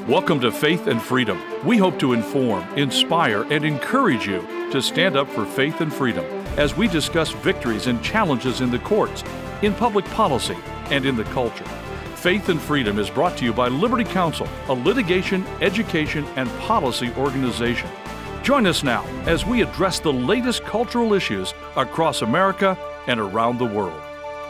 Welcome to Faith and Freedom. We hope to inform, inspire, and encourage you to stand up for faith and freedom as we discuss victories and challenges in the courts, in public policy, and in the culture. Faith and Freedom is brought to you by Liberty Counsel, a litigation, education, and policy organization. Join us now as we address the latest cultural issues across America and around the world.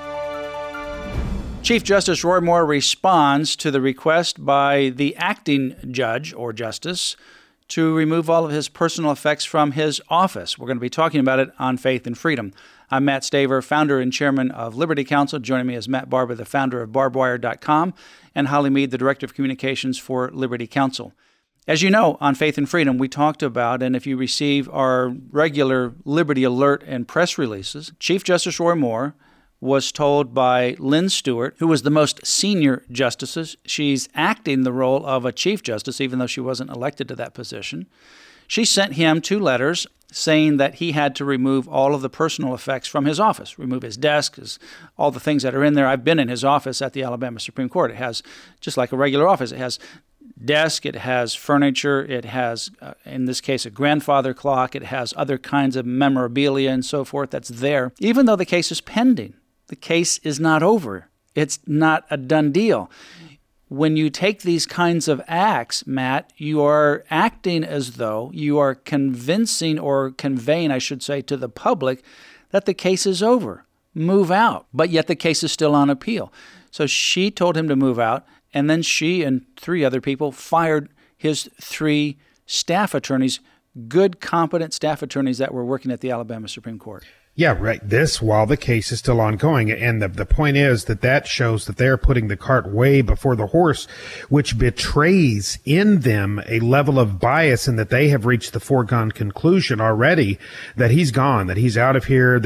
Chief Justice Roy Moore responds to the request by the acting judge or justice to remove all of his personal effects from his office. We're going to be talking about it on Faith and Freedom. I'm Matt Staver, founder and chairman of Liberty Counsel. Joining me is Matt Barber, the founder of barbedwire.com, and Holly Mead, the director of communications for Liberty Counsel. As you know, on Faith and Freedom, we talked about, and if you receive our regular Liberty Alert and press releases, Chief Justice Roy Moore was told by Lynn Stewart, who was the most senior justice. She's acting the role of a chief justice, even though she wasn't elected to that position. She sent him 2 letters saying that he had to remove all of the personal effects from his office, remove his desk, all the things that are in there. I've been in his office at the Alabama Supreme Court. It has, just like a regular office, it has desk, it has furniture, it has, in this case, a grandfather clock, it has other kinds of memorabilia and so forth that's there, even though the case is pending. The case is not over. It's not a done deal. When you take these kinds of acts, Matt, you are acting as though you are convincing or conveying, I should say, to the public that the case is over. Move out. But yet the case is still on appeal. So she told him to move out, and then she and 3 other people fired his 3 staff attorneys, good, competent staff attorneys that were working at the Alabama Supreme Court. Yeah, right. This while the case is still ongoing. And the point is that shows that they're putting the cart way before the horse, which betrays in them a level of bias and that they have reached the foregone conclusion already that he's gone, that he's out of here,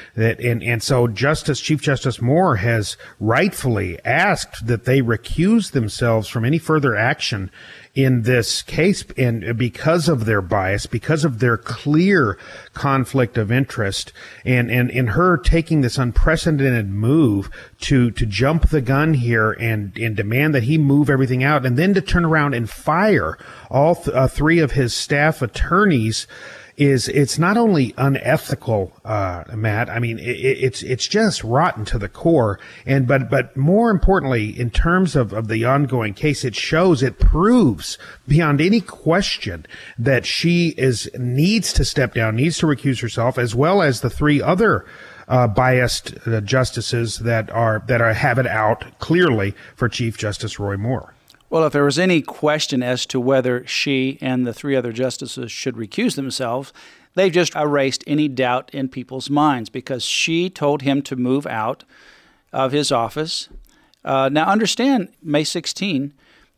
and so Chief Justice Moore has rightfully asked that they recuse themselves from any further action in this case, and because of their bias, because of their clear conflict of interest, and in her taking this unprecedented move to jump the gun here and demand that he move everything out, and then to turn around and fire all 3 of his staff attorneys, it's not only unethical, Matt. I mean, it's just rotten to the core. But more importantly, in terms of the ongoing case, it proves beyond any question that she needs to step down, needs to recuse herself, as well as the 3 other biased justices that have it out clearly for Chief Justice Roy Moore. Well, if there was any question as to whether she and the 3 other justices should recuse themselves, they've just erased any doubt in people's minds because she told him to move out of his office. Now, understand, May 16,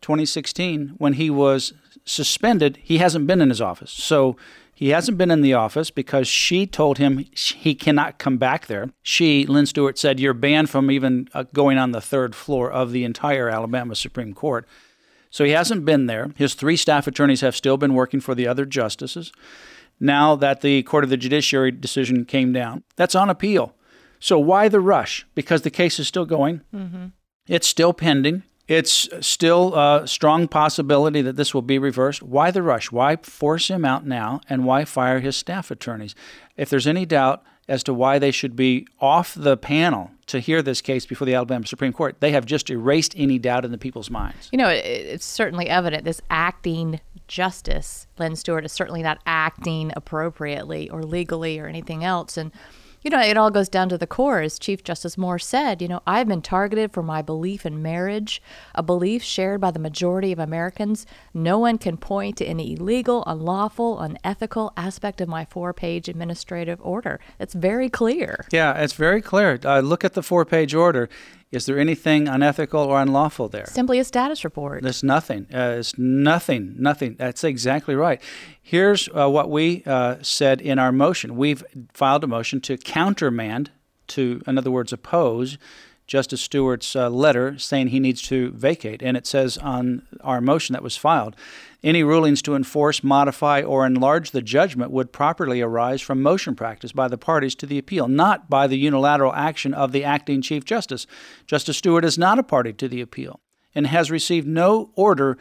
2016, when he was suspended, he hasn't been in his office. So he hasn't been in the office because she told him he cannot come back there. She, Lynn Stewart, said, you're banned from even going on the 3rd floor of the entire Alabama Supreme Court. So he hasn't been there. His 3 staff attorneys have still been working for the other justices. Now that the Court of the Judiciary decision came down, that's on appeal. So why the rush? Because the case is still going. Mm-hmm. It's still pending. It's still a strong possibility that this will be reversed. Why the rush? Why force him out now, and why fire his staff attorneys? If there's any doubt as to why they should be off the panel to hear this case before the Alabama Supreme Court, they have just erased any doubt in the people's minds. You know, it's certainly evident this acting justice, Lynn Stewart, is certainly not acting appropriately or legally or anything else. And you know, it all goes down to the core. As Chief Justice Moore said, I've been targeted for my belief in marriage, a belief shared by the majority of Americans. No one can point to any illegal, unlawful, unethical aspect of my 4-page administrative order. It's very clear. Yeah, it's very clear. Look at the 4-page order. Is there anything unethical or unlawful there? Simply a status report. There's nothing. It's nothing. That's exactly right. Here's what we said in our motion. We've filed a motion to countermand, in other words, oppose Justice Stewart's letter saying he needs to vacate. And it says on our motion that was filed, any rulings to enforce, modify, or enlarge the judgment would properly arise from motion practice by the parties to the appeal, not by the unilateral action of the acting Chief Justice. Justice Stewart is not a party to the appeal and has received no order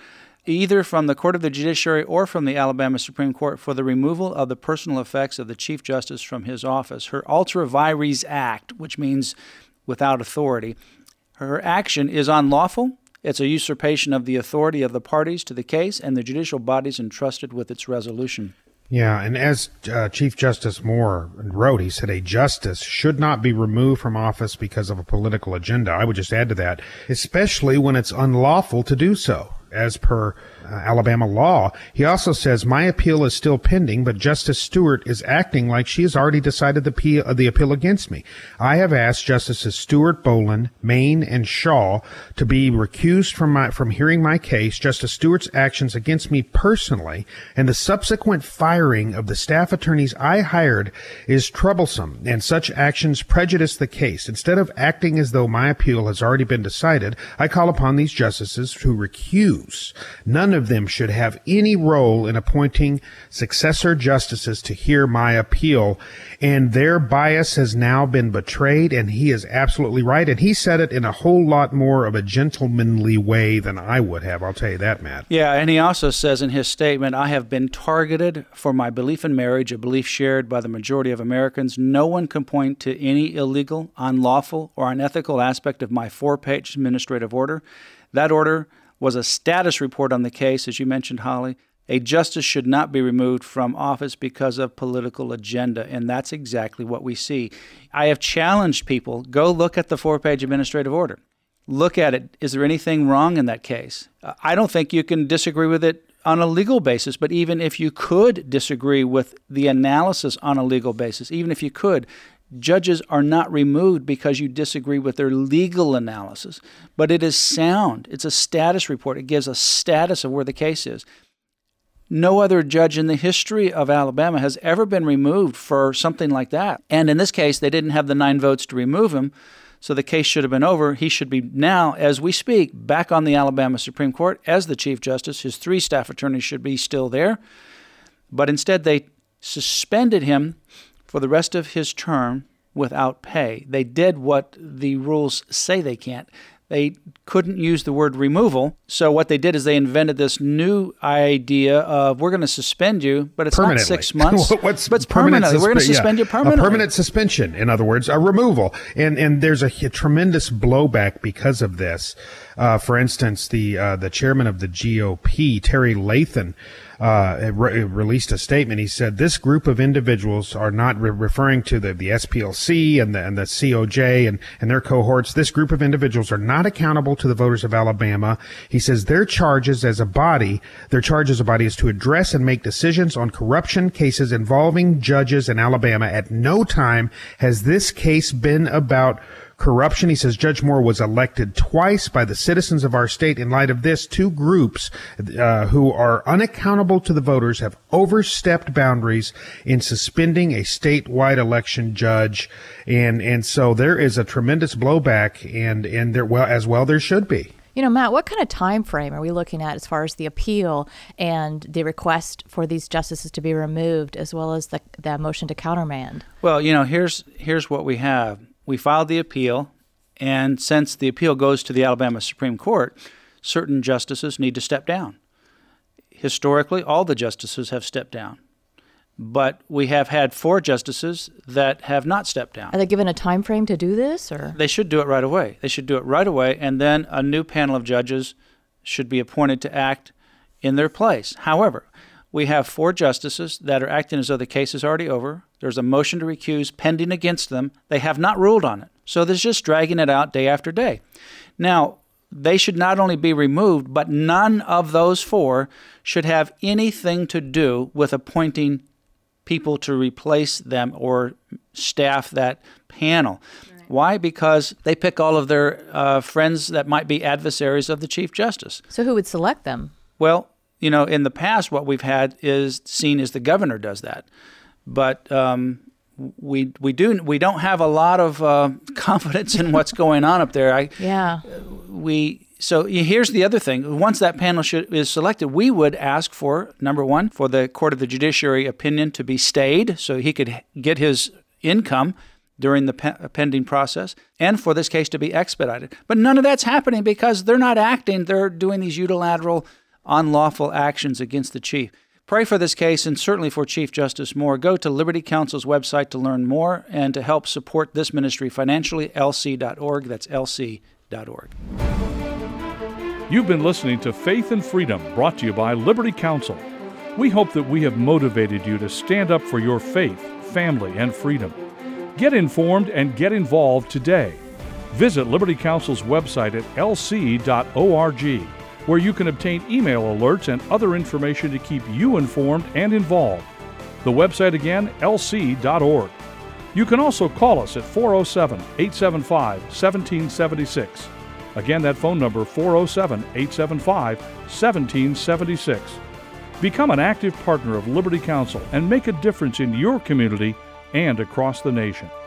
either from the Court of the Judiciary or from the Alabama Supreme Court for the removal of the personal effects of the Chief Justice from his office. Her ultra vires act, which means without authority, her action is unlawful. It's a usurpation of the authority of the parties to the case and the judicial bodies entrusted with its resolution. Yeah, and as Chief Justice Moore wrote, he said a justice should not be removed from office because of a political agenda. I would just add to that, especially when it's unlawful to do so, as per Alabama law. He also says, my appeal is still pending, but Justice Stewart is acting like she has already decided the appeal against me. I have asked Justices Stewart, Boland, Maine, and Shaw to be recused from hearing my case. Justice Stewart's actions against me personally and the subsequent firing of the staff attorneys I hired is troublesome, and such actions prejudice the case. Instead of acting as though my appeal has already been decided, I call upon these justices to recuse. None of them should have any role in appointing successor justices to hear my appeal, and their bias has now been betrayed, and he is absolutely right, and he said it in a whole lot more of a gentlemanly way than I would have, I'll tell you that, Matt. Yeah, and he also says in his statement, I have been targeted for my belief in marriage, a belief shared by the majority of Americans. No one can point to any illegal, unlawful, or unethical aspect of my 4-page administrative order. That order was a status report on the case, as you mentioned, Holly. A justice should not be removed from office because of political agenda, and that's exactly what we see. I have challenged people, go look at the 4-page administrative order. Look at it. Is there anything wrong in that case? I don't think you can disagree with it on a legal basis, but even if you could disagree with the analysis on a legal basis, even if you could, judges are not removed because you disagree with their legal analysis, but it is sound. It's a status report. It gives a status of where the case is. No other judge in the history of Alabama has ever been removed for something like that. And in this case, they didn't have the 9 votes to remove him, so the case should have been over. He should be now, as we speak, back on the Alabama Supreme Court as the Chief Justice. His 3 staff attorneys should be still there. But instead, they suspended him for the rest of his term without pay. They did what the rules say they can't. They couldn't use the word removal. So what they did is they invented this new idea of we're going to suspend you, but it's not 6 months. But it's permanently. We're going to suspend you permanently. A permanent suspension, in other words, a removal. And there's a tremendous blowback because of this. For instance, the chairman of the GOP, Terry Lathan, released a statement. He said, this group of individuals are not referring to the SPLC and the COJ and their cohorts. This group of individuals are not accountable to the voters of Alabama. He says their charge as a body is to address and make decisions on corruption cases involving judges in Alabama. At no time has this case been about corruption. He says Judge Moore was elected twice by the citizens of our state. In light of this, 2 groups who are unaccountable to the voters have overstepped boundaries in suspending a statewide election judge. And so there is a tremendous blowback, and there should be. You know, Matt, what kind of time frame are we looking at as far as the appeal and the request for these justices to be removed, as well as the motion to countermand? Well, you know, here's what we have. We filed the appeal, and since the appeal goes to the Alabama Supreme Court, certain justices need to step down. Historically, all the justices have stepped down. But we have had 4 justices that have not stepped down. Are they given a time frame to do this, or? They should do it right away. They should do it right away, and then a new panel of judges should be appointed to act in their place. However, we have 4 justices that are acting as though the case is already over. There's a motion to recuse pending against them. They have not ruled on it. So there's just dragging it out day after day. Now, they should not only be removed, but none of those 4 should have anything to do with appointing people to replace them or staff that panel. Right. Why? Because they pick all of their friends that might be adversaries of the Chief Justice. So who would select them? Well, you know, in the past, what we've had is seen as the governor does that. But we don't have a lot of confidence in what's going on up there. So here's the other thing. Once that panel is selected, we would ask for, number one, for the Court of the Judiciary opinion to be stayed so he could get his income during the pending process, and for this case to be expedited. But none of that's happening because they're not acting. They're doing these unilateral, unlawful actions against the chief. Pray for this case and certainly for Chief Justice Moore. Go to Liberty Counsel's website to learn more and to help support this ministry financially, lc.org. That's lc.org. You've been listening to Faith and Freedom, brought to you by Liberty Counsel. We hope that we have motivated you to stand up for your faith, family, and freedom. Get informed and get involved today. Visit Liberty Counsel's website at lc.org, where you can obtain email alerts and other information to keep you informed and involved. The website again, lc.org. You can also call us at 407-875-1776. Again, that phone number, 407-875-1776. Become an active partner of Liberty Counsel and make a difference in your community and across the nation.